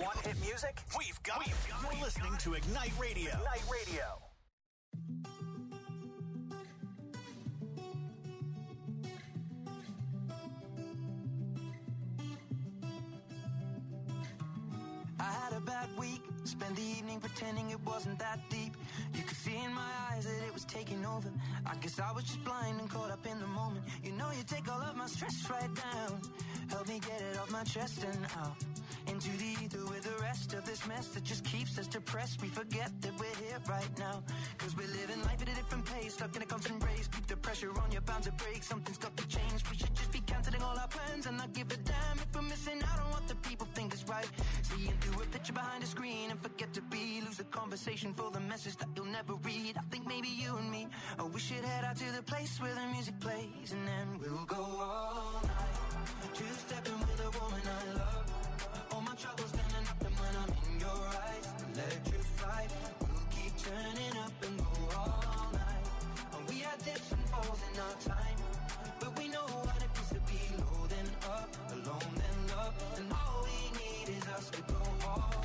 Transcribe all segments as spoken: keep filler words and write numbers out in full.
Want hit music? We've got it. You're listening to Ignite Radio. Ignite Radio. I had a bad week, spent the evening pretending it wasn't that deep. You could see in my eyes that it was taking over. I guess I was just blind and caught up in the moment. You know you take all of my stress right down. Help me get it off my chest and out into the ether with the rest of this mess that just keeps us depressed. We forget that we're here right now, cause we're living life at a different pace, stuck in a constant race. Keep the pressure on, you're bound to break. Something's got to change. We should just be cancelling all our plans and not give a damn if we're missing out on what the people think is right. Seeing through a picture behind a screen and forget to be. Lose the conversation for the message that you'll never read. I think maybe you and me, oh, we should head out to the place where the music plays, and then we'll go all night, two-stepping with a woman I love. All my troubles standing up, and when I'm in your eyes, electrified. We'll keep turning up and go all night. And we had dips and falls in our time, but we know what it is to be low then up, alone then love. And all we need is us to go all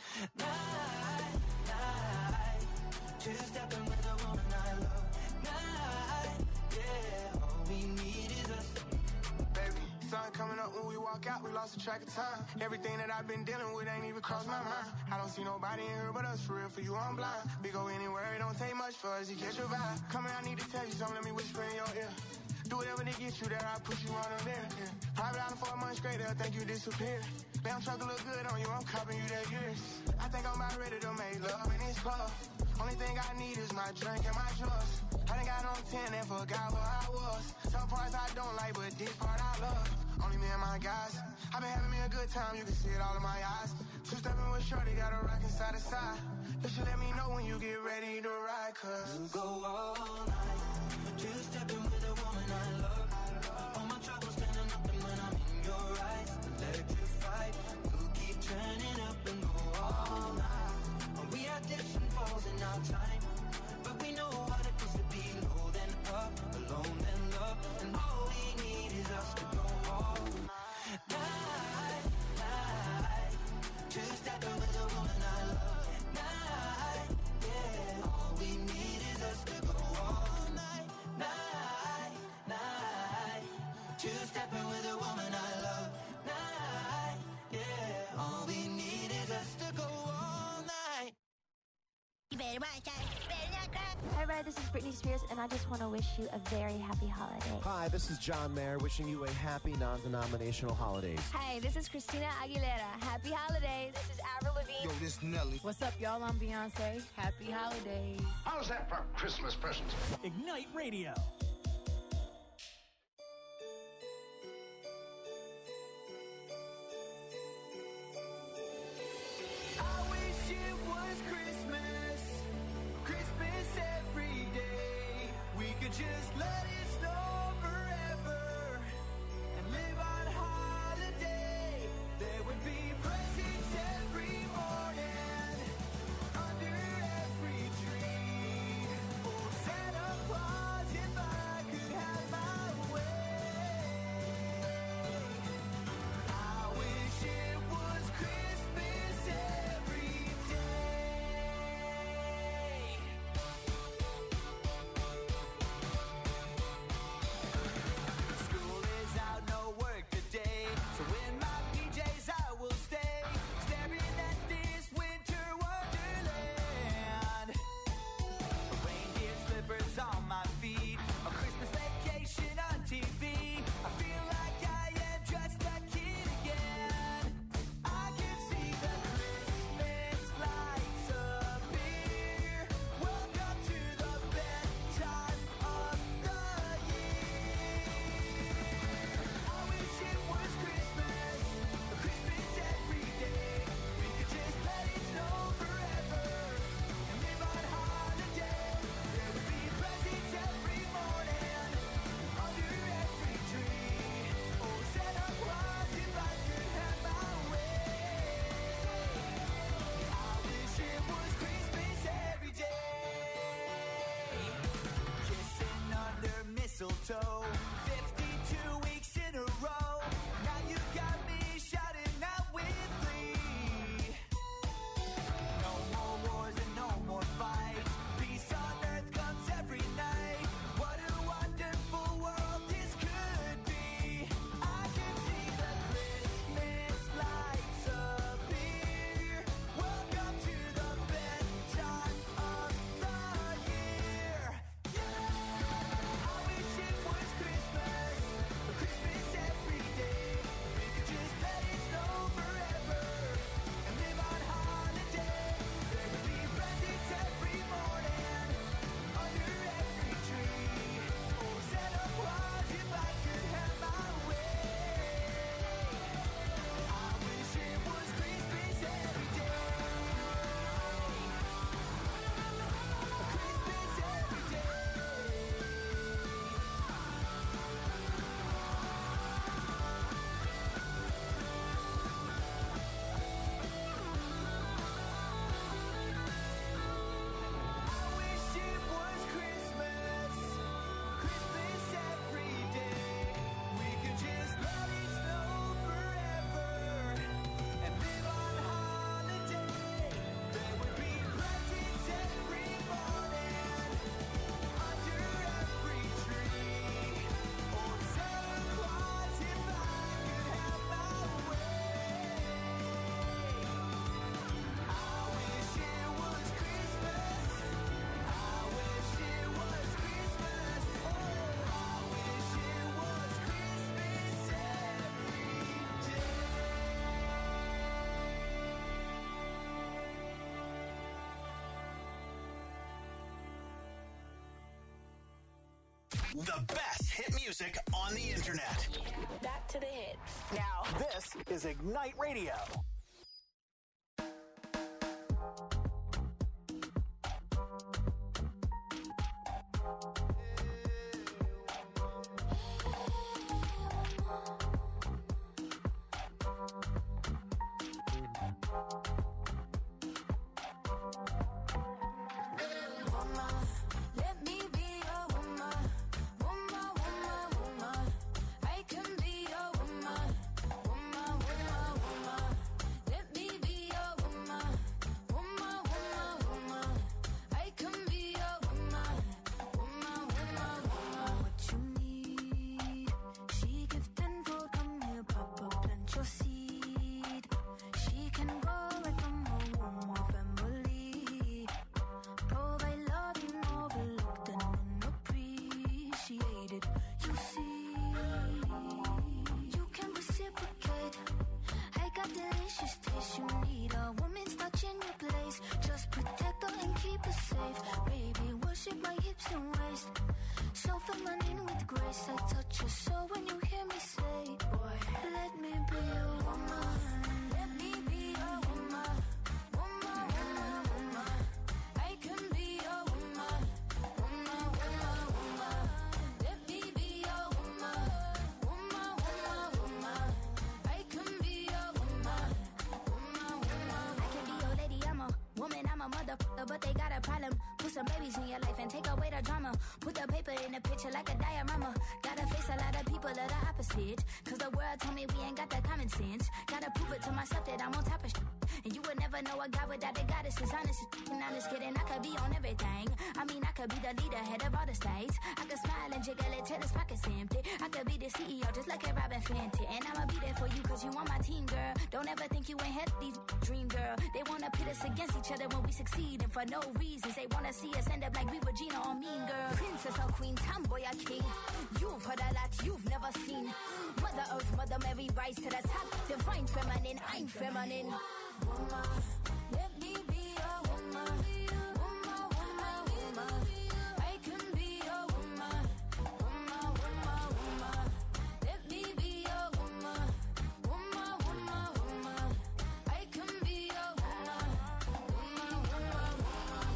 night, night. Two-stepping with a woman I love. Night, yeah. All we need is us. Baby, sun coming up when we walk out, we lost the track of time. Everything that I've been dealing with ain't even crossed my mind. I don't see nobody in here but us, for real, for you I'm blind. We go anywhere, it don't take much for us to catch your vibe. Come here, I need to tell you something, let me whisper in your ear. Do whatever to get you there, I push you on them there. Yeah. Private island for a month straight, they'll think you disappeared. Damn truck look good on you, I'm copping you that years. I think I'm about ready to make love in this club. Only thing I need is my drink and my drugs. I done got on ten and forgot where I was. Some parts I don't like, but this part I love. Only me and my guys. I been having me a good time, you can see it all in my eyes. Two-stepping with shorty, got a rockin' side to side. You should let me know when you get ready to ride, cause we'll go all night, two-stepping with a woman I love. All my troubles standing up, and when I'm in your eyes, electrified. We'll keep turning up and go all night. And we had dips and falls in our time, but we know what it is to be low then up, alone then love. And all we need is us to go all night, night. Two-stepping with a woman I love. Night, yeah. All we need is us to go all night, night, night. Two-stepping with a woman I love. Night, yeah. All we need is us to go all night. You better watch out. You better not cry. Hi, Red. This is Britney Spears, and I just want to wish you a very happy holiday. Hi, this is John Mayer, wishing you a happy non-denominational holidays. Hi, this is Christina Aguilera. Happy holidays. This is Avril Lavigne. Yo, this Nelly. What's up, y'all? I'm Beyonce. Happy holidays. How's that for Christmas presents? Ignite Radio. I wish it was Christmas, Christmas every day. We could just let it snow forever and live on holiday. There would be presents every morning, under every tree. Oh, Santa Claus, if I The best hit music on the internet. Back to the hits. Now, this is Ignite Radio. But they got a problem. Put some babies in your life and take away the drama. Put the paper in the picture like a diorama. Gotta face a lot of people that are the opposite. Cause the world told me we ain't got that common sense. Gotta prove it to myself that I'm on top of shit. And you would never know a God without the goddesses. Honest, and honest kidding, I could be on everything. I mean, I could be the leader, head of all the states. I could smile and jiggle it till his pockets empty. I could be the C E O just like a Robin Fenty. And I'ma be there for you cause you on my team, girl. Don't ever think you ain't had these dream, girl. They wanna pit us against each other when we succeed. And for no reasons, they wanna see us end up like we were Gina or Mean Girl. Princess or queen, tomboy or king. You've heard a lot you've never seen. Mother Earth, Mother Mary, rise to the top. Divine feminine, I'm feminine. Woman, let me be a woman. Woman, woman, woman. I can be a woman. Woman, woman, woman. Let me be a woman. Woman, woman, woman. I can be a woman. Woman, woman, woman.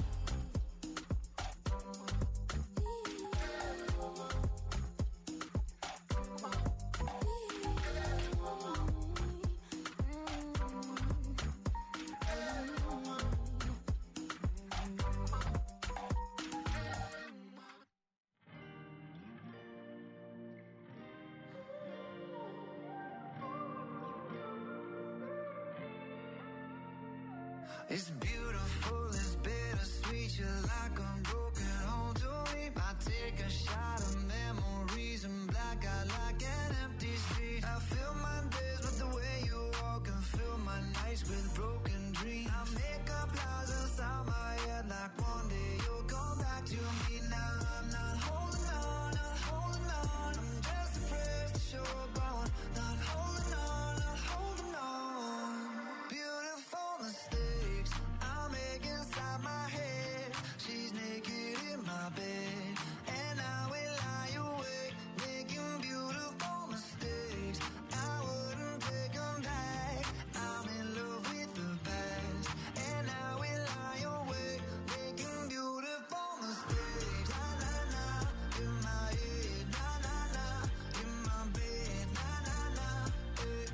It's beautiful, it's bittersweet. You're like a broken home to me. I take a shot of memories and black out like an empty street. I fill my days with the way you walk and fill my nights with broken dreams. I make up lies inside my head like one day you'll come back to me. Now I'm not holding on, not holding on. I'm just afraid to show up on. Not holding on, not holding on. Beautiful mistakes I make inside my head. She's naked in my bed, and I will lie awake, making beautiful mistakes. I wouldn't take them back. I'm in love with the past, and I will lie awake, making beautiful mistakes. Na na na, in my head, na na na, in my bed, na na na, eh.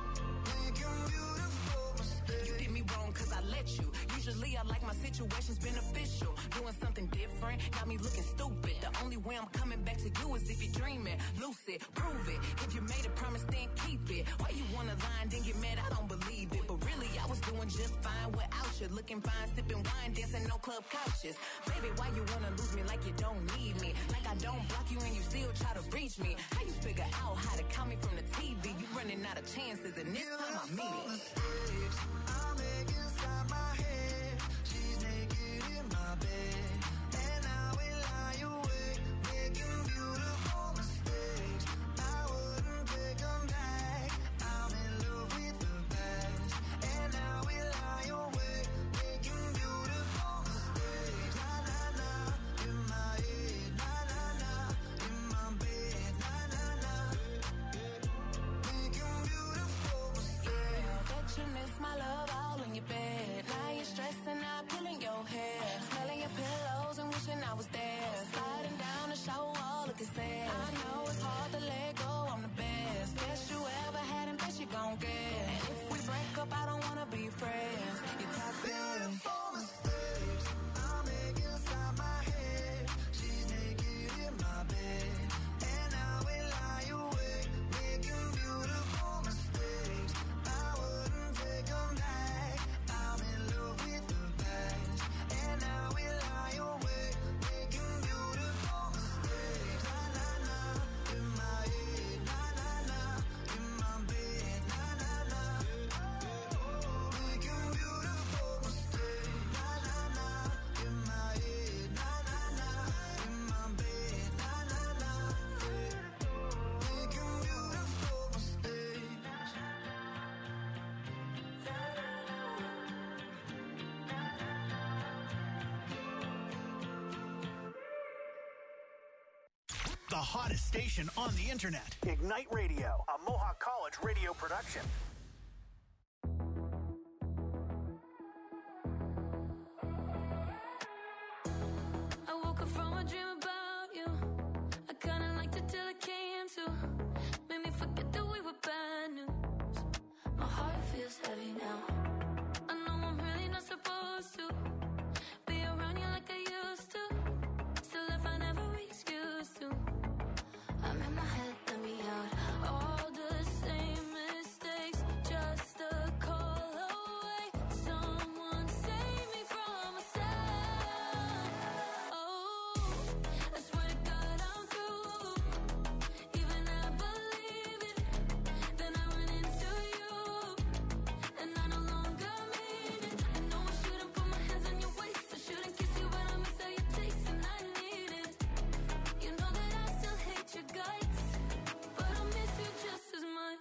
Making beautiful mistakes. You did me wrong cause I let you. Usually I like my situations beneficial. Doing something different, got me looking stupid. The only way I'm coming back to you is if you're dreaming. Lucid, prove it. If you made a promise, then keep it. Why you wanna lie and then get mad? I don't believe it. But really, I was doing just fine without you. Looking fine, sipping wine, dancing no club couches. Baby, why you wanna lose me like you don't need me? Like I don't block you and you still try to reach me. How you figure out how to call me from the T V? You running out of chances and this time I mean it. Mistakes I make inside my head. She's naked in my bed, and I will lie awake, making beautiful mistakes. I wouldn't take them back. I'm in love with the past, and I will lie awake, making beautiful mistakes. Na na na, in my head, na na na, in The hottest station on the internet. Ignite Radio, a Mohawk College radio production. I woke up from a dream about you. I kinda liked it till it came to. Made me forget that we were bad news. My heart feels heavy now. I know I'm really not supposed to be around you like I used to. Still if I never excuse to. I'm in my head, let me out. All the same mistakes, just a call away. Someone save me from myself. Oh, I swear to God I'm through. Even I believe it. Then I run into you, and I no longer mean it. I know I shouldn't put my hands on your waist. I shouldn't kiss you, but I miss how you taste, and I need it. You know that I still hate your guts, but I miss you just as much.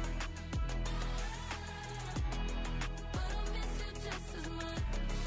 But I miss you just as much.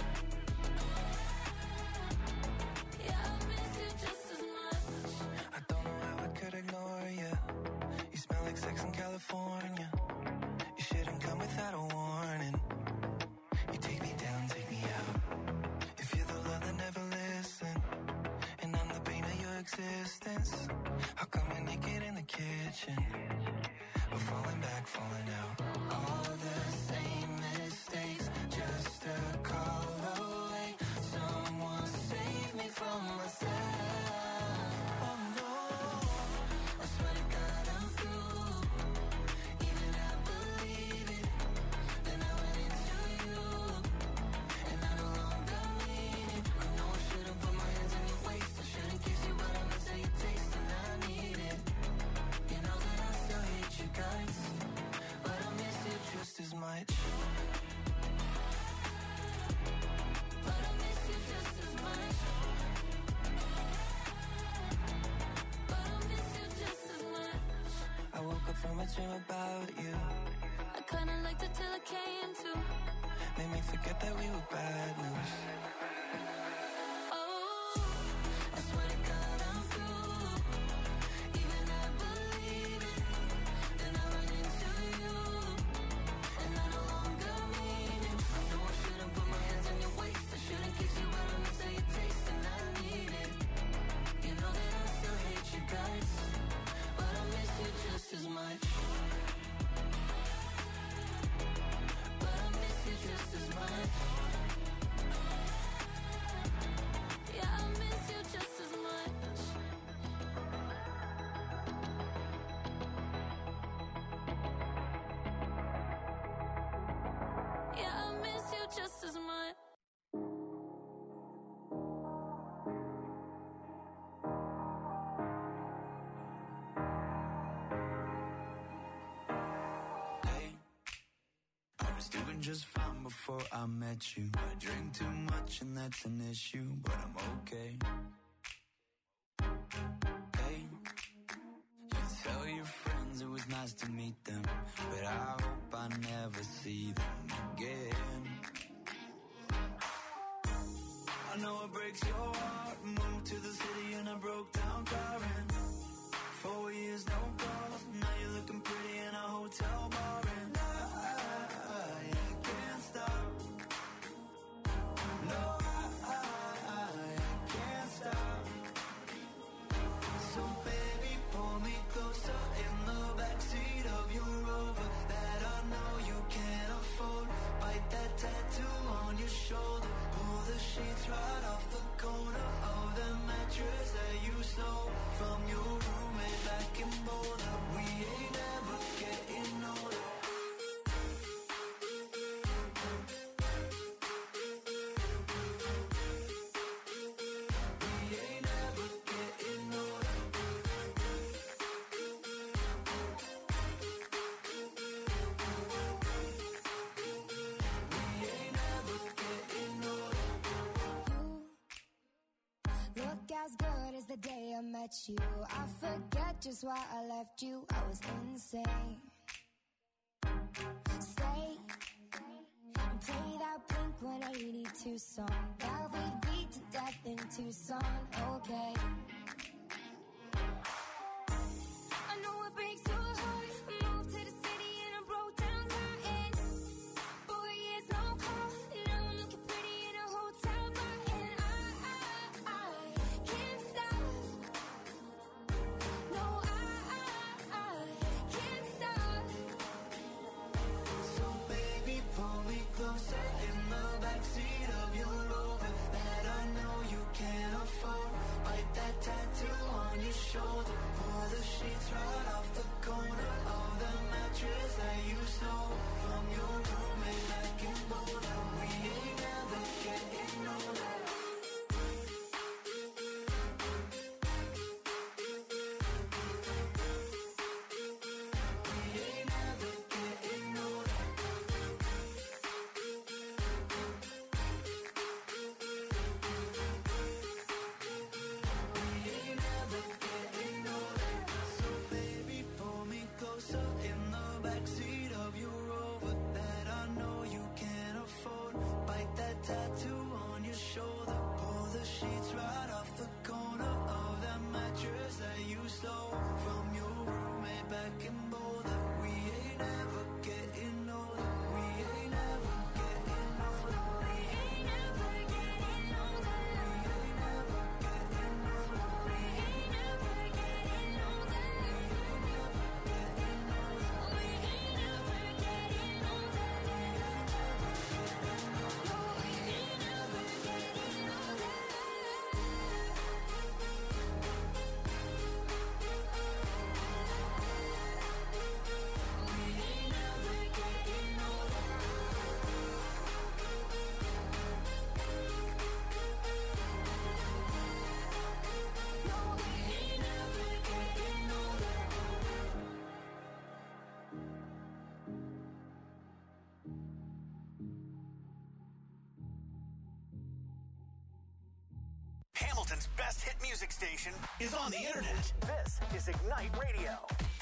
Yeah, I miss you just as much. I don't know how I could ignore you. You smell like sex in California. You shouldn't come without a warning. You take me down, take me out. If you're the love that never listened, and I'm the pain of your existence, how come we're naked in the kitchen? We're falling back, falling out. All the same mistakes, just a call away. Someone save me from myself. Oh no, I swear to God I'm through. Even I believe it. Then I went into you, and I no longer mean it. I know I shouldn't put my hands on your waist. I shouldn't kiss you, but I miss how you taste, and I need it. You know that I still hate you guys, but I miss you just as much. But I miss you just as much. But I miss you just as much. I woke up from a dream about you. I kinda liked it till it came to. Made me forget that we were bad news. Oh, I swear to God I'm through. Even I believe it. Then I run into you, and I no longer mean it. I know I shouldn't put my hands on your waist. I shouldn't kiss you, but I miss how you taste, and I need it. You know that I still hate you guys, but I miss you just as much. But I miss you just as much. Yeah, I miss you just as much. Yeah, I miss you just as much. Hey, I was doing just fine before I met you. I drink too much and that's an issue, but I'm okay. Hey, you tell your friends it was nice to meet them, but I hope I never see them again. I know it breaks your heart. Moved to the city and I broke down crying. Four years, no calls. Now you're looking pretty in a hotel bar, and I, I, I can't stop. No, I, I, I can't stop. So baby, pull me closer in the backseat of your Rover that I know you can't afford. Bite that tattoo on your shoulder. Pull the sheets right off the corner of the mattress that you stole from your roommate back in Boulder. We ain't never getting older. We ain't never getting older. We ain't never getting older. Look as good as the day I met you. I forget just why I left you. I was insane. Stay and play that Blink one eighty-two song that we beat to death in Tucson. Okay. know it breaks your heart. Moved to the city and I broke down crying. Four years, no call. Now I'm looking pretty in a hotel bar. And I, I, I can't stop. No, I, I, I can't stop. So baby, pull me closer in the backseat of your Rover that I know you can't afford. Bite that tattoo on your shoulder. Pull the sheets right off the corner of the mattress that you stole from your roommate back in Boulder. We ain't never getting older. We ain't never getting older. We ain't never getting older. So baby, pull me closer in the backseat of your Rover that I know you can't afford. Bite that tattoo on your shoulder. Pull the sheets right off the corner of that mattress that you stole from your roommate back in Boulder. We ain't never getting older. We ain't never getting older. We ain't never getting older. We ain't never getting older. We ain't never getting older. We ain't never getting older. No, we ain't never getting older. We ain't never getting older. No, we ain't never getting older. Hamilton's best hit music station is on the internet. This is Ignite Radio.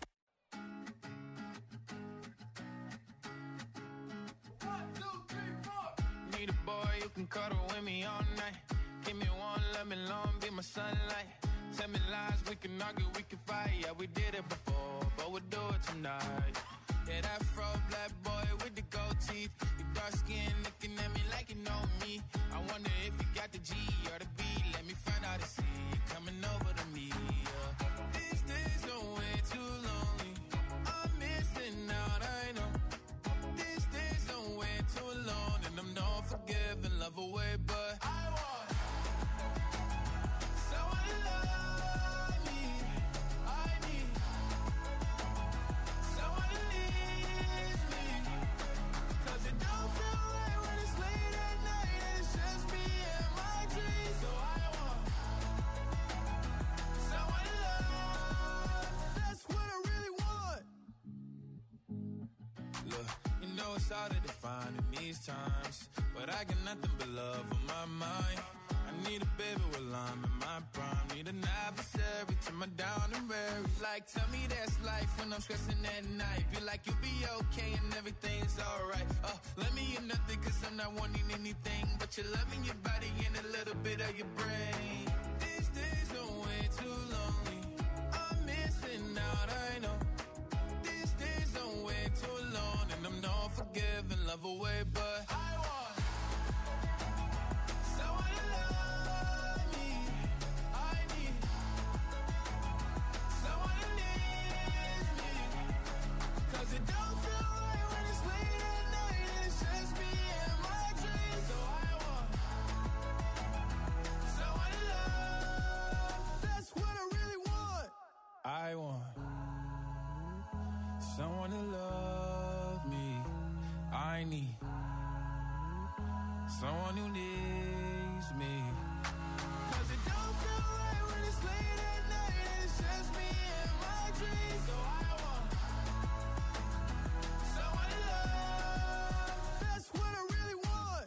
Need a boy you can cuddle with me all night. Give me one, let me long, be my sunlight. Tell me lies, we can argue, we can fight. Yeah, we did it before, but we'll do it tonight. Yeah, that fro black boy with the gold teeth. You dark skin looking at me like you know me. I wonder if you got the G or the B. Let me find out and see you coming over to me. Yeah. These days are way too lonely. I'm missing out, I know. These days are way too long, and I'm not forgiving, love away, but I want someone to love me. I need someone to leave me. 'Cause it don't feel right when it's late at night and it's just me and my dreams. So I want someone to love. That's what I really want. Look, you know it's hard to define in these times, but I got nothing but love on my mind. I need a baby while I'm in my prime. Need an adversary to my down and weary. Like, tell me that's life when I'm stressing at night. Be like, you'll be okay and everything's alright. Uh, let me in nothing 'cause I'm not wanting anything but your love in your body and a little bit of your brain. These days are way too lonely. I'm missing out, I know. These days are way too long, and I'm not forgiving, love away, but I want someone to love me. I need someone to leave me. 'Cause it don't feel right when it's late at night and it's just me and my dreams. So I want someone to love. That's what I really want. I want someone to love me. I need someone who needs me. 'Cause it don't feel right when it's late at night and it's just me and my dreams. So I want someone to love. That's what I really want.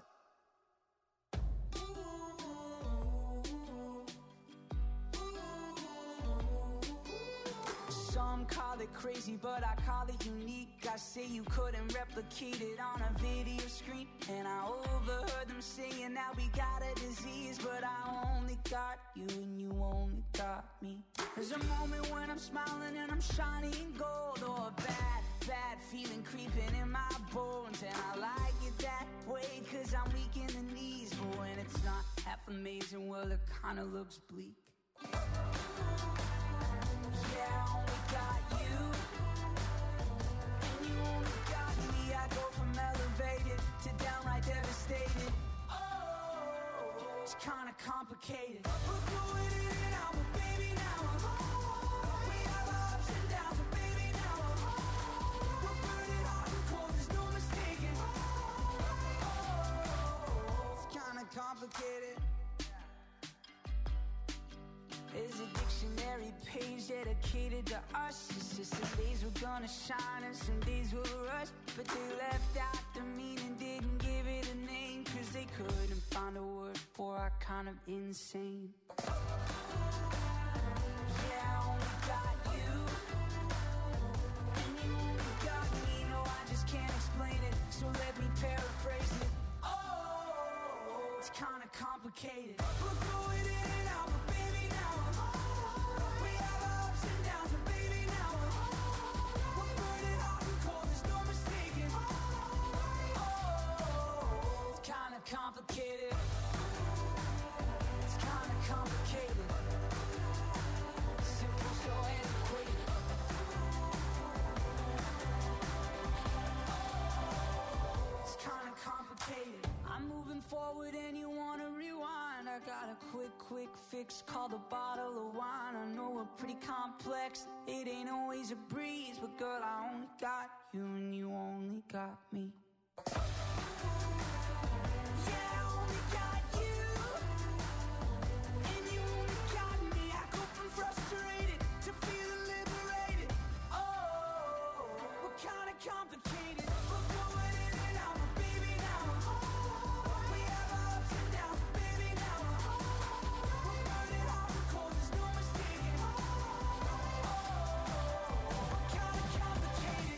Some Some call it crazy, but I call it unique. I say you couldn't replicate it on a video screen, and I overheard them saying that we got a disease, but I only got you and you only got me. There's a moment when I'm smiling and I'm shining gold, or a bad, bad feeling creeping in my bones, and I like it that way cause I'm weak in the knees. But when it's not half amazing, well it kinda looks bleak. Yeah, I only got you, and you only got me. I go from elevated to downright devastated. Oh, it's kinda complicated. We're going in and out, but baby now I'm home. We have our ups and downs, but baby now I'm home. We're burning hot and cold, there's no mistaking. Oh, it's kinda complicated. There's a dictionary page dedicated to us. It's just some days we're gonna shine and some days we'll rush. But they left out the meaning, didn't give it a name, cause they couldn't find a word for our kind of insane. Yeah, I only got you, and you only got me. No, I just can't explain it, so let me paraphrase it. Oh, it's kinda complicated. We're going in and out, but baby now I'm home. We have our ups and downs, but baby now I'm home. We're burning hot and cold, there's no mistaking. Oh, it's kinda complicated. It's kinda complicated. Simple, so antiquated. It's kinda complicated. I'm moving forward and you wanna rewind. I got a quick, quick fix called a bottle of wine. I know we're pretty complex, it ain't always a breeze, but girl, I only got you and you only got me. Yeah, I only got you, and you only got me. I go from frustrated to feeling liberated. Oh, we're kinda complicated. We're going in and out, but baby now I'm home. We have our ups and downs, but baby now I'm home. We're burning hot and cold, there's no mistaking. Oh, we're kinda complicated.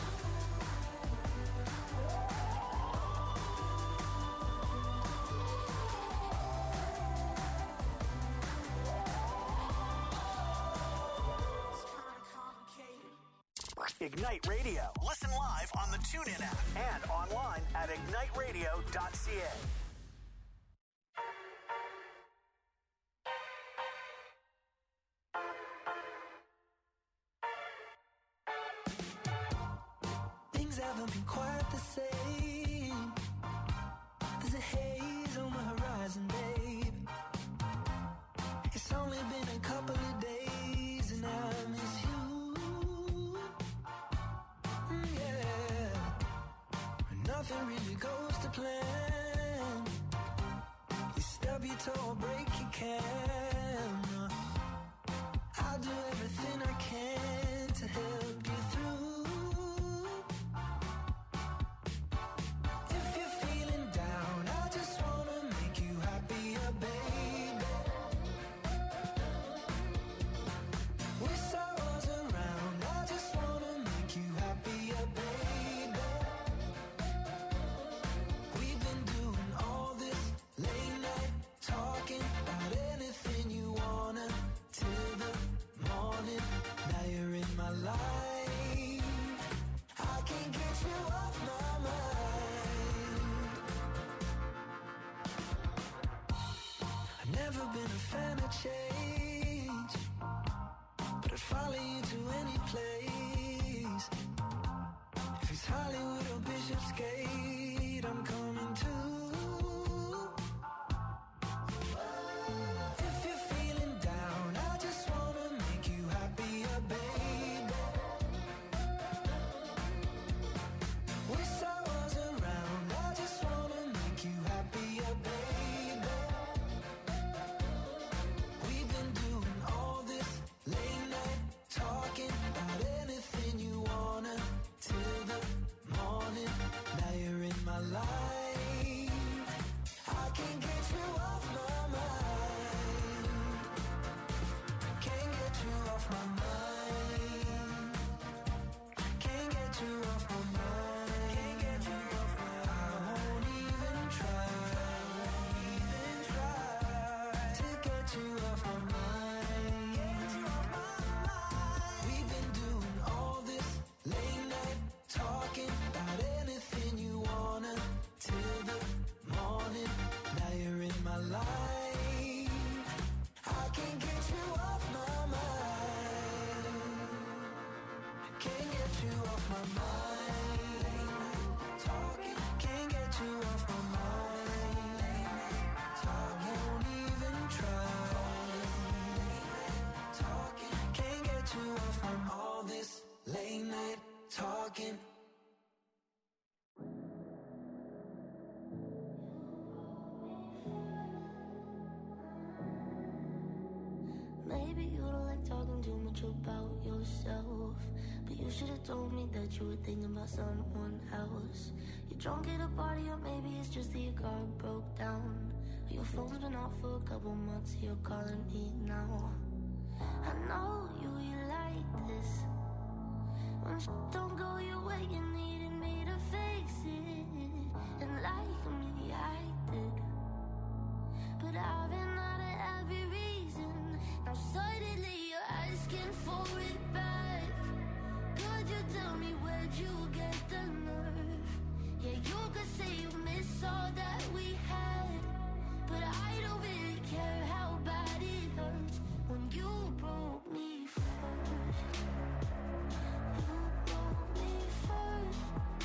It's kinda complicated. Ignite Radio. Listen live on the TuneIn app and online at ignite radio dot c a. Things haven't been quite the same. There's a haze on the horizon, babe. It's only been a couple of days and I miss you. Mm, yeah. Nothing really goes to plan. You stub your toe or break your camera. I'll do everything I can to help you through. If you're feeling down, I just wanna make you happier, baby. Wish I was around, I just wanna make you happier, baby. We've been doing all this late night talking about anything you wanna till the morning. Now you're in my life, I can't get you off my mind. I've never been a fan of change, but I'd follow you to any place. If it's Hollywood or Bishopsgate, I'm coming too. If you're feeling down, I just wanna make you happier, baby. Wish I was around, I just wanna make you happier, baby. We've been doing all this late night talking about anything you wanna till the morning. Now you're talking. Maybe you don't like talking too much about yourself, but you should have told me that you were thinking about someone else. You're drunk at a party, or maybe it's just that your car broke down. Your phone's been off for a couple months, you're calling me now. I know you, you like this. When sh- don't go your way, you needed me to fix it. And like me, I did. But I've been out of every reason. Now suddenly you're asking for it back. Could you tell me where'd you get the nerve? Yeah, you could say you miss all that we had, but I don't really care how bad it hurts when you broke me first. You broke me first.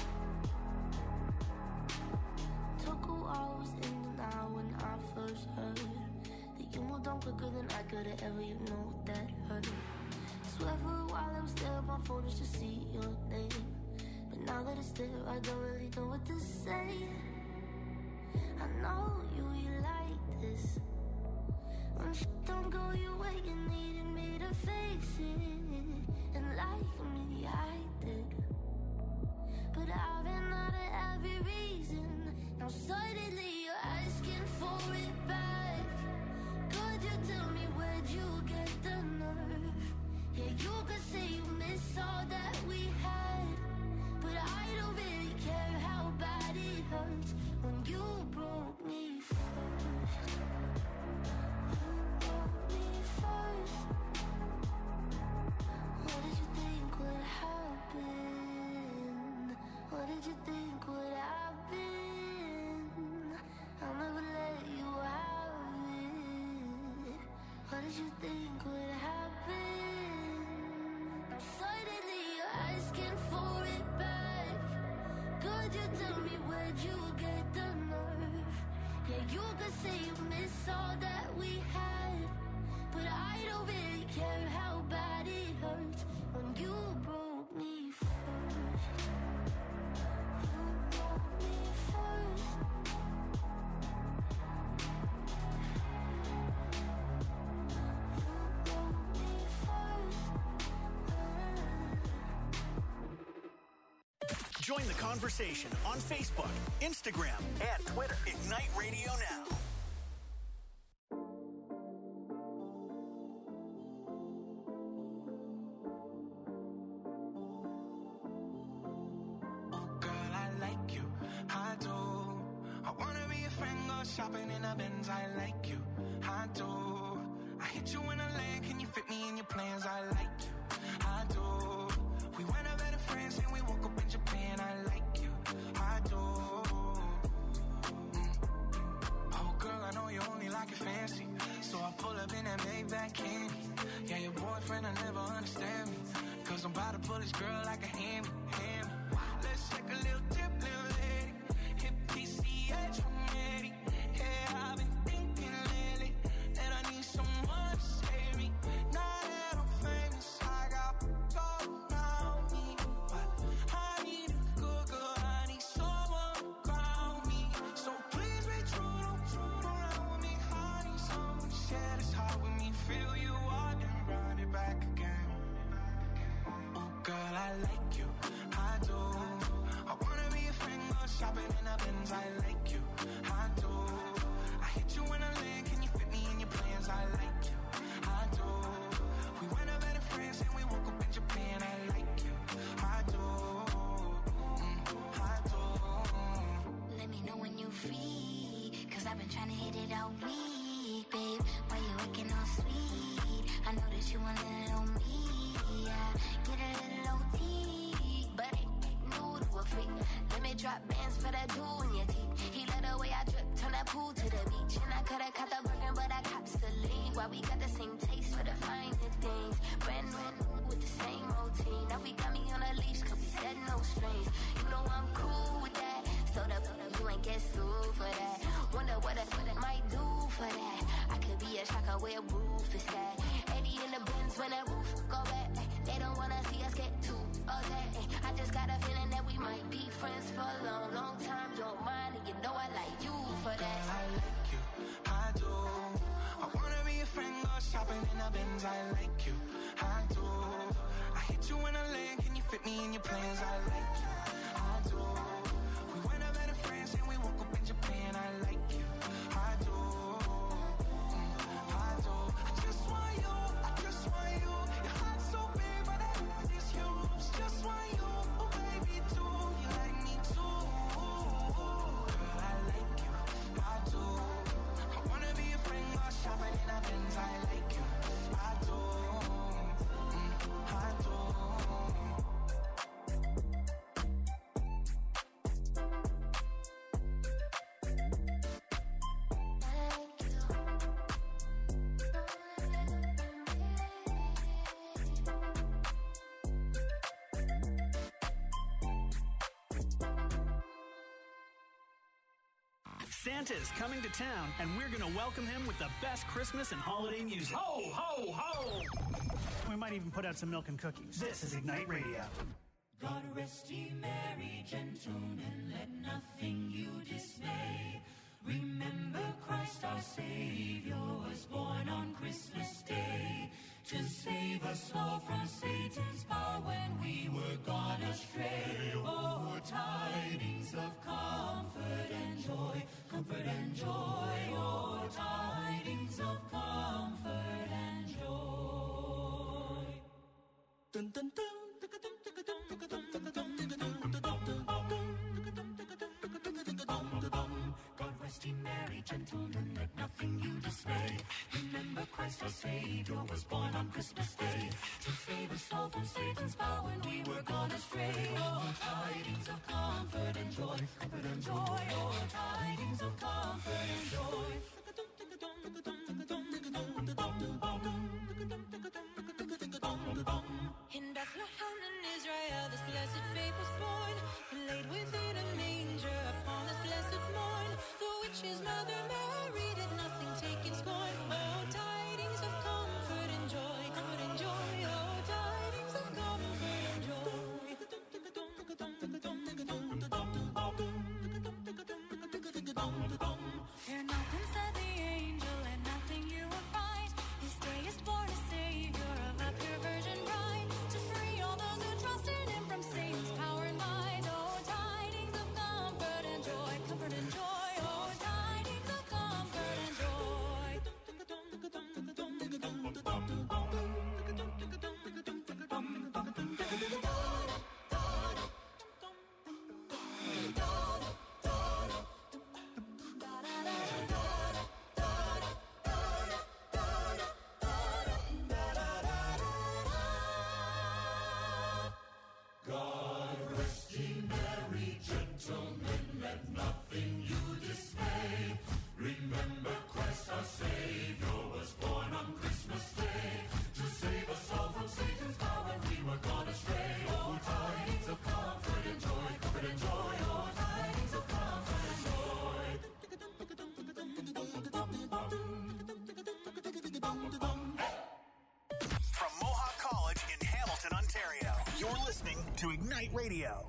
Took a while, was in denial when I first heard that you moved on quicker than I could've ever, you know that hurt. Swear for a while I was there on my phone just to see your name, but now that it's there I don't really know what to say. I know you, you like this. When sh- don't go your way, you needed me to fix it. And like me, I did. But I've been out of every reason. Now suddenly you're asking for it back. Could you tell me where'd you get the nerve? Yeah, you could say you miss all that we had, but I don't really care how bad it hurts when you broke me first. You broke me first. What did you think would happen? What did you think would happen? I'll never let you have it. What did you think would happen? Now suddenly you're asking for it back. Could you tell me where'd you get the nerve? Yeah, you could say you miss all that we had, but I don't really care how bad it hurts when you broke me first. You broke me first. You broke me first. Join the conversation on Facebook, Instagram, and Twitter. Ignite Radio Now. Girl, I like you, I do. I wanna be a friend, go shopping in a Benz. I like you, I do. I hit you in a lane, can you fit me in your plans? I like you, I do. We went up better friends and we woke up in Japan. I like you, I do. Mm. Oh girl, I know you only like it fancy, so I pull up in that Maybach candy. Yeah, your boyfriend will never understand me, cause I'm about to pull this girl like a hammy, hammy. Let's take a little trip, little lady. Hit P C H from Eddie. Yeah, I've been thinking lately that I need someone to save me. Now that I'm famous, I got gold around me, but I need a good girl. I need someone to ground me. So please be true, don't true around with me. I need someone to share this heart with me. Feel you out and run it back again. Oh girl, I like you, I do. I wanna be a friend, go shopping in a Benz. I like you, I do. I hit you in a lane, can you fit me in your plans? I like you, I do. We went up better friends and we woke up in Japan. I like you, I do. Mm, I do. Let me know when you free, cause I've been trying to hit it all week, babe. Why you looking all sweet? I know that you want a little me, yeah. Get a little O T, but ain't new to a freak. Let me drop bands for that jewel in your teeth. He let the way I drip, turn that pool to the beach. And I could've caught the Birkin, but I cops the league. Why we got the same taste for the finer things. Brand new with the same routine. Now we got me on a leash, cause we said no strings. You know I'm cool with that, so the you ain't get sued for that. Wonder what I might do for that. I could be a shocker where roof is at. Eddie in the Benz when that roof go back. They don't wanna see us get too upset. I just might be friends for a long, long time. Don't mind it, you know I like you for that. I like you, I do. I wanna be a friend, go shopping in a Benz. I like you, I do. I hit you in a lane, can you fit me in your plans? I like you, I do. We went out better friends and we woke up in Japan. I like you, I do. I do. I just want you, I just want you. Your heart's so big, but I love is huge. Just want you, oh baby, too. You like me too. Girl, I like you, I do. I wanna be a friend, go shopping in a Benz. I like you, I do. Mm, I do. Santa's coming to town, and we're going to welcome him with the best Christmas and holiday music. Ho, ho, ho! We might even put out some milk and cookies. This is Ignite Radio. God rest ye merry gentlemen, let nothing you dismay. Remember Christ our Savior was born on Christmas Day to save us all from Satan's power when we were gone astray. Oh, tidings of comfort and joy, comfort and joy. Oh, tidings of comfort and joy. Dun, dun, dun. God rest ye merry gentlemen, let nothing you dismay. Remember Christ our Savior was born on Christmas Day to save us all from Satan's power when we were gone astray. Oh, tidings of comfort and joy, comfort and joy. Oh, tidings of comfort and joy. In Bethlehem in Israel, this blessed babe was born, laid within a manger upon this blessed morn. The witch's mother Mary did nothing take in scorn. Oh, tidings of comfort and joy, comfort and joy. Oh, tidings of comfort and joy. Fear nothing, said the angel, and nothing you will find. This day is born a Savior of a pure virgin bride, to free all those who trust in him from Satan's power and might. Oh, tidings of comfort and joy, comfort and joy. Oh, tidings of comfort and joy. God rest ye merry gentlemen, let nothing you dismay. Remember Christ our Savior was born on Christmas Day to save us all from Satan's power when we were gone astray. Oh, tidings of comfort and joy, comfort and joy. Oh, tidings of comfort and joy. From Mohawk College in Hamilton, Ontario, you're listening to Ignite Radio.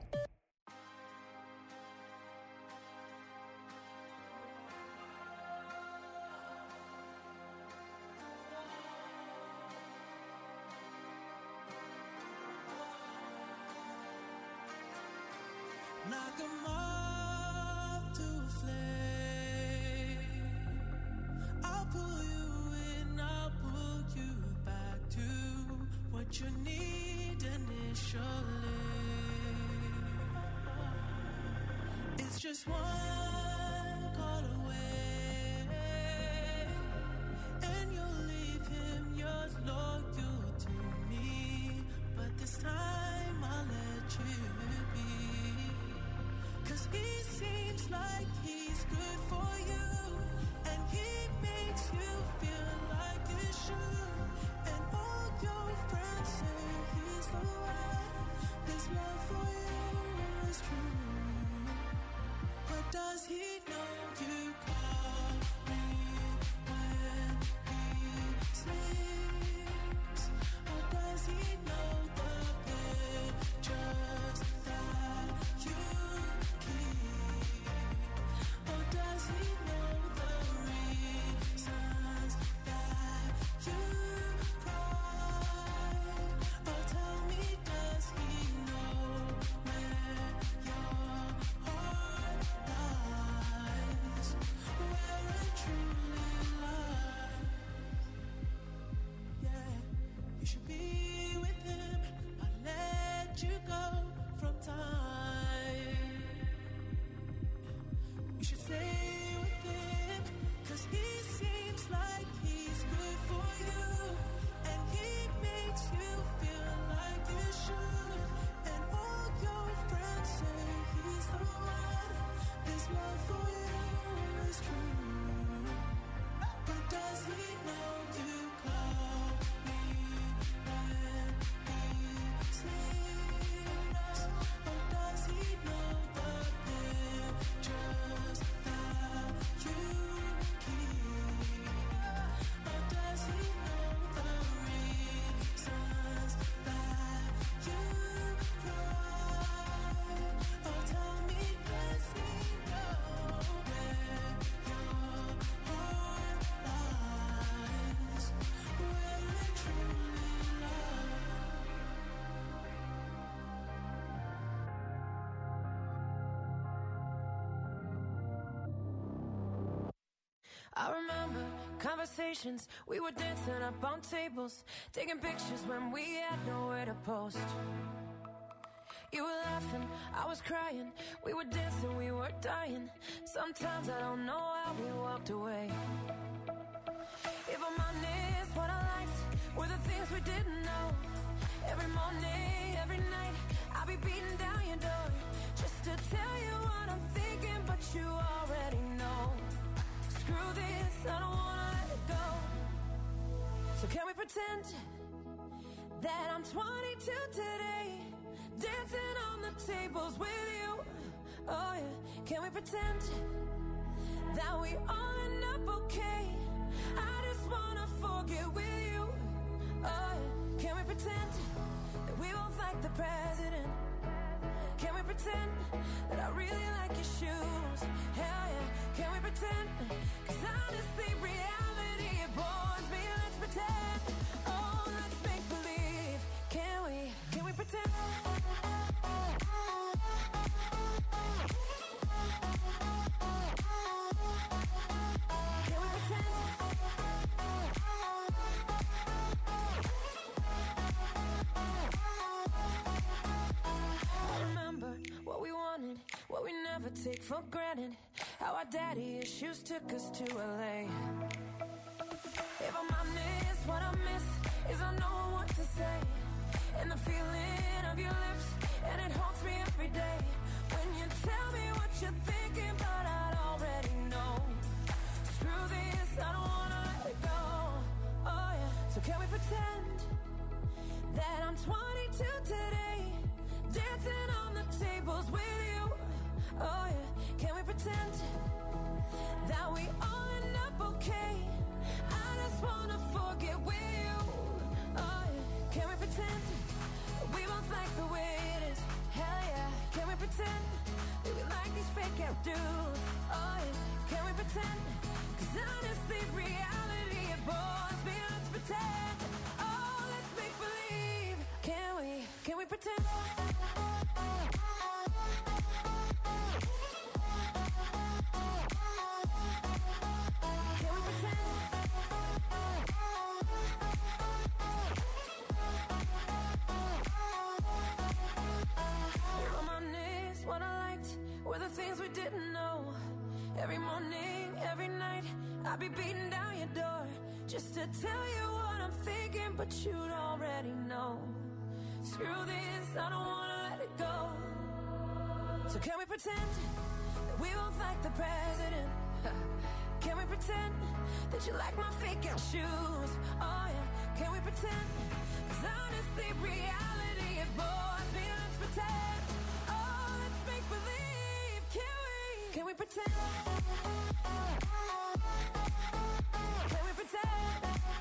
Knock 'em off to a flame. I'll pull you in, I'll pull you back to what you need initially. It's just one call away, and you'll leave him yours loyal to me. But this time I'll let you be. 'Cause he seems like he's good for you, and he makes you feel like you should. And all your friends say he's the one. His love for you is true. But does he know you call me when he sleeps? Or does he know the pictures that you I remember conversations, we were dancing up on tables, taking pictures when we had nowhere to post. You were laughing, I was crying, we were dancing, we were dying. Sometimes I don't know how we walked away. If I'm honest, what I liked were the things we didn't know. Every morning, every night, I'll be beating down your door just to tell you what I'm thinking, but you already know. Screw this, I don't wanna let it go. So can we pretend that I'm twenty-two today, dancing on the tables with you? Oh yeah, can we pretend that we all end up okay? I just wanna forget with you. Oh yeah, can we pretend that we both like the president? Can we pretend that I really like your shoes? Hell yeah, can we pretend? Cause honestly, reality, it bores me. Let's pretend. Oh, let's make believe. Can we, can we pretend? Can we pretend? I remember what we wanted, what we never take for granted. How our daddy issues took us to L A. If I'm honest, what I miss is I know what to say. And the feeling of your lips, and it haunts me every day. When you tell me what you're thinking, but I'd already know. Screw this, I don't wanna let it go. Oh yeah, so can we pretend that I'm twenty-two today, dancing on the tables with you? Oh yeah, can we pretend that we all end up okay? I just wanna forget with you. Oh yeah, can we pretend that we both like the way it is? Hell yeah, can we pretend that we like these fake out dudes? Oh yeah, can we pretend? Cause honestly, reality, it bores me. Let's pretend. Oh, let's make believe. Can we, can we pretend? What I liked were the things we didn't know. Every morning, every night, I'd be beating down your door just to tell you what I'm thinking, but you'd already know. Screw this, I don't wanna let it go. So can we pretend that we both like the president? Can we pretend that you like my fake out shoes? Oh yeah, can we pretend? Cause honestly, reality, it bores me. Let's pretend. Make believe, can we? Can we pretend? Can we pretend?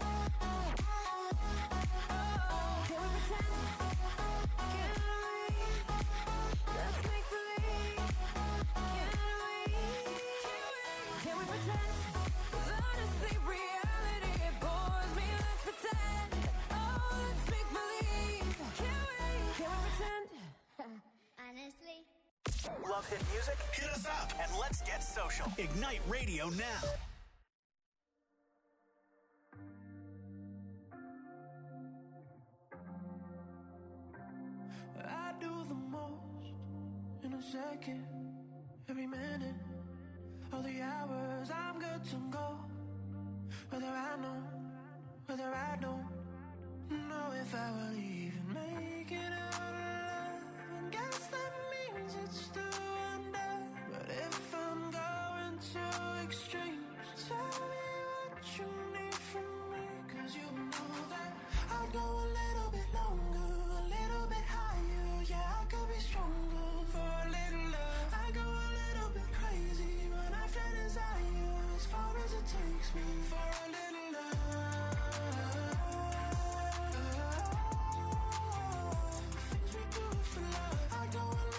Oh, can we pretend? Can we? Let's make believe. Can we? Can we pretend? 'Cause honestly, reality, it bores me. Let's pretend. Oh, let's make believe. Can we? Can we pretend? Honestly. Love hit music? Hit us up and let's get social. Ignite Radio now. I do the most in a second, every minute, all the hours I'm good to go. Whether I know, whether I don't know if I will even make it out alive. And guess that means it's still under. But if I'm going to extremes, tell me what you need from me. Cause you know that I'd go a little bit longer, a little bit higher. Yeah, I could be stronger for a little love. I go a little bit crazy when I feel desire, as far as it takes me for a little love. Things we do for love. I go a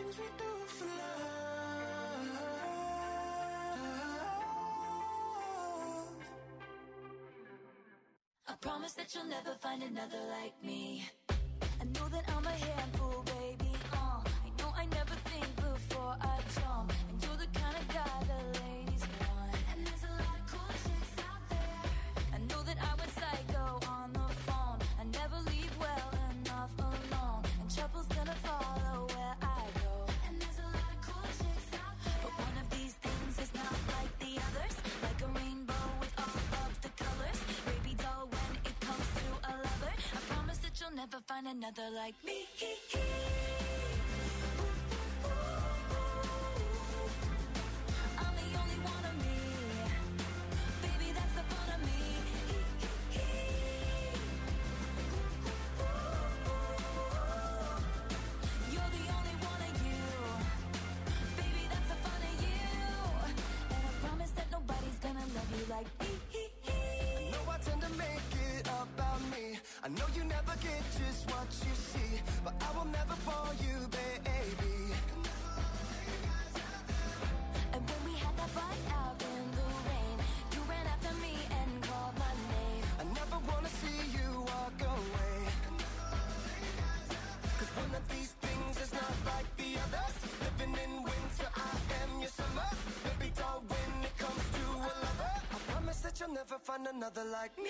things we do for love. I promise that you'll never find another like me. I know that I'm a handful, baby. Uh, I know I never think before I jump, and you're the kind of guy the ladies want. And there's a lot of cool chicks out there. I know that I went psycho on the phone. I never leave well enough alone, and trouble's gonna follow where I go. And there's a lot of cool chicks out there, but one of these things is not like the others. Like a rainbow with all of the colors. Baby doll, when it comes to a lover, I promise that you'll never find another like me. I'm the only one of me. Baby, that's the fun of me. You're the only one of you. Baby, that's the fun of you. And I promise that nobody's gonna love you like me. I know I tend to make it about me. I know you never get just what you see, but I will never bore you, baby. And when we had that fight out in the rain, you ran after me and called my name. I never wanna see you walk away, cause one of these things is not like the others. Living in winter, I am your summer. Baby doll, when it comes to a lover, I promise that you'll never find another like me.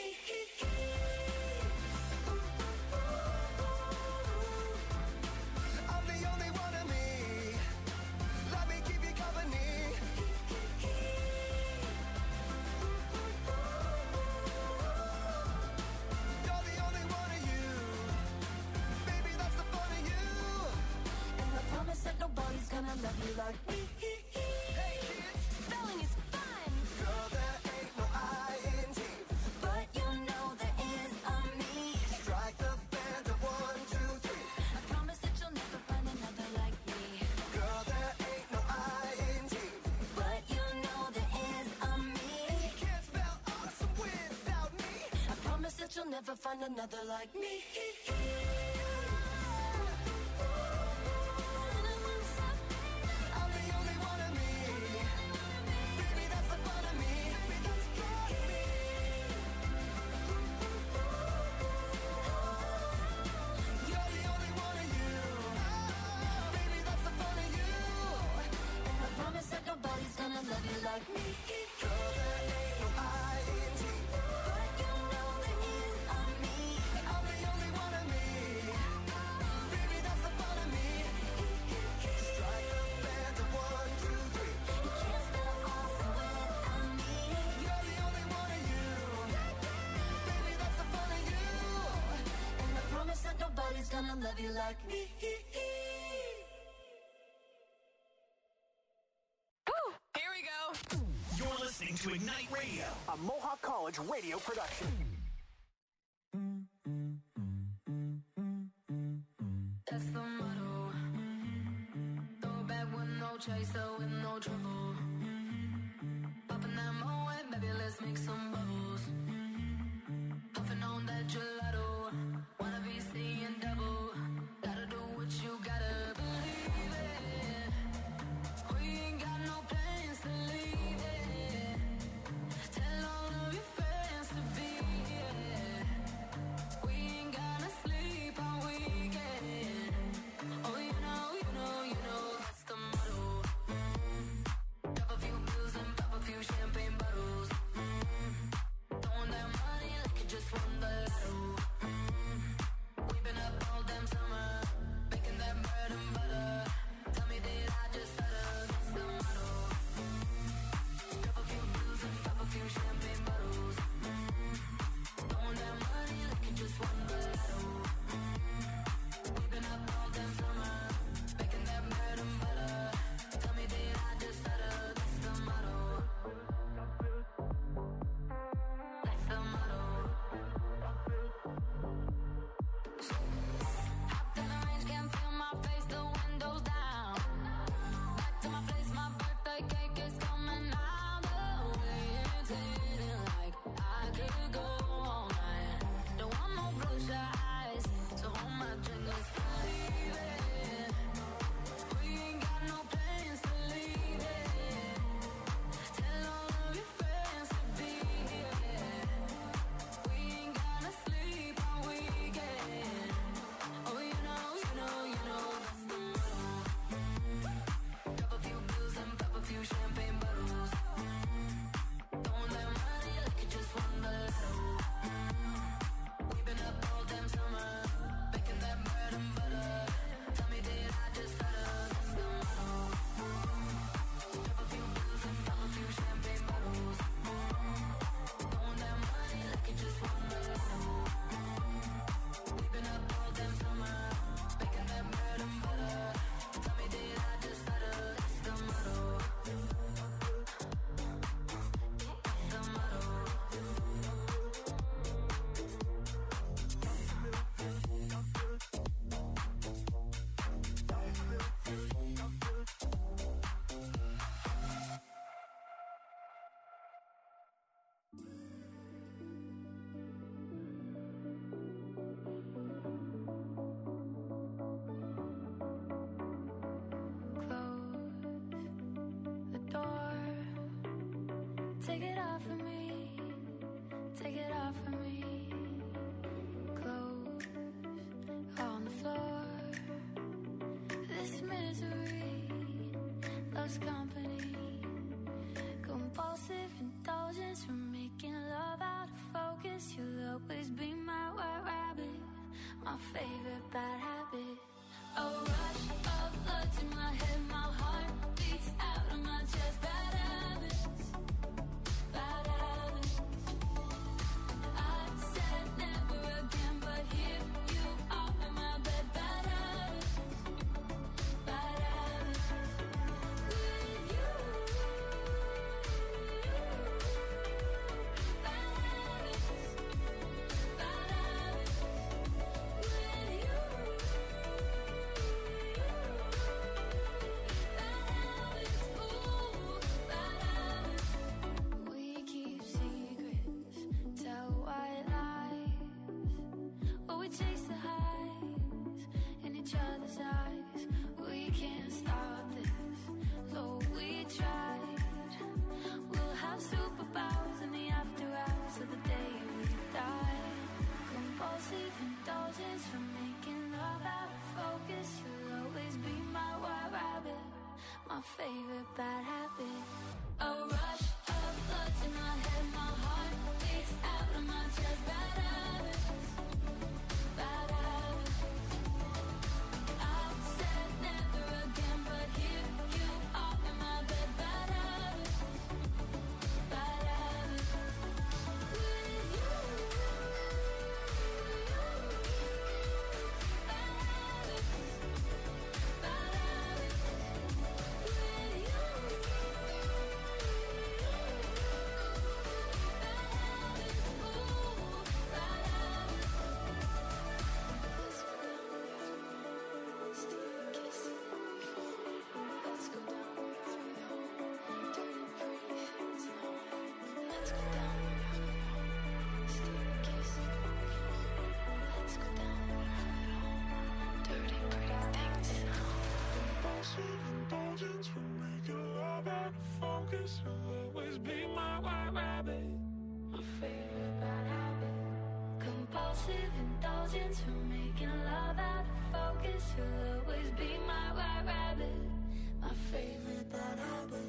I'm the only one of me. Let me keep you company. You're the only one of you. Baby, that's the fun of you. And I promise that nobody's gonna love you like me. Hey kids, Spelling is fun, girl, there ain't no I in T. but you know there is a me. Strike the band of one, two, three. I promise that you'll never find another like me. Girl, there ain't no I in T. But you know there is a me. You can't spell awesome without me. I promise that you'll never find another like me. I'm the only one of me. Baby, that's the fun of me. Baby, that's the fun of me. You're the only one of you. Baby, that's the fun of you. And I promise that nobody's gonna love you like me. Girl, there ain't no I in T. But you know there is a me. I'm the only one of me. Baby, that's the fun of me. Strike the band of one, two, three. You can't spell awesome without me. You're the only one of you. Baby, that's the fun of you. And I promise that nobody's gonna love you like me. Here we go. You're listening to Ignite Radio, a Mohawk College radio production. That's the motto. Throw back with no chaser, with no trouble. Popping that Moet, baby, let's make some bubbles. Puffing on that gelato. Wanna be seeing double. Gotta do what you gotta believe it. We ain't got no plans to leave it. Tell all of your friends to be here. We ain't gonna sleep all weekend. Oh, you know, you know, you know, that's the motto. Mm. Take it off of me, take it off of me. Clothes on the floor. This misery loves company. Compulsive indulgence from making love out of focus. You'll always be my white rabbit, my favorite bad habit. A rush of blood to my head, my heart beats out of my chest. Bad habits, bad habits. I said never again, but here you are in my bed. Bad habits, bad habits. With you, bad habits, bad habits. With you. We keep secrets, tell white lies, or we chase the highs in each other's eyes. We can't stop this, though we tried. We'll have superpowers in the after hours of the day we die. Compulsive indulgence from making love out of focus. You'll always be my white rabbit, my favorite bad habit. A rush of blood to my head, my heart beats out of my chest. Bad habits, bad habits. I said never again, but here you are in my bed. Bad habits, bad habits. With you, bad habits, bad habits. With you. Indulgence from making love out of focus. You'll always be my white rabbit, my favorite bad habit. Compulsive indulgence from making love out of focus. You'll always be my white rabbit, my favorite bad habit.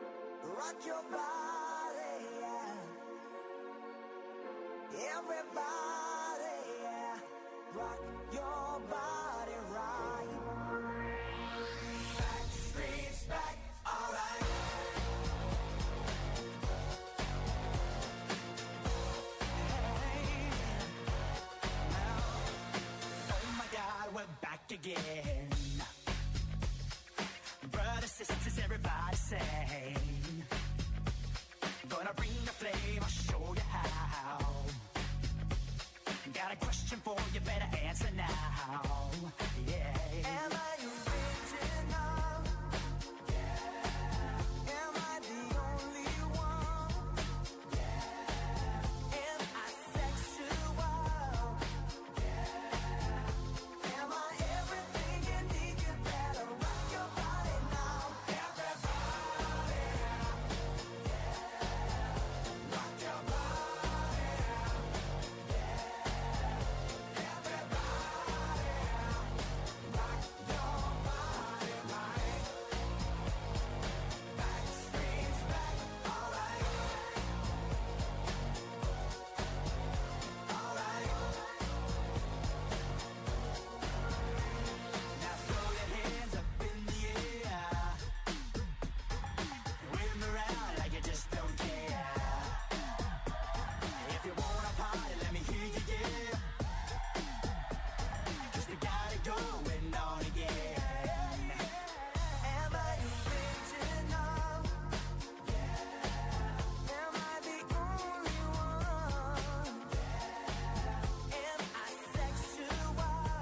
Rock your body, yeah. Everybody.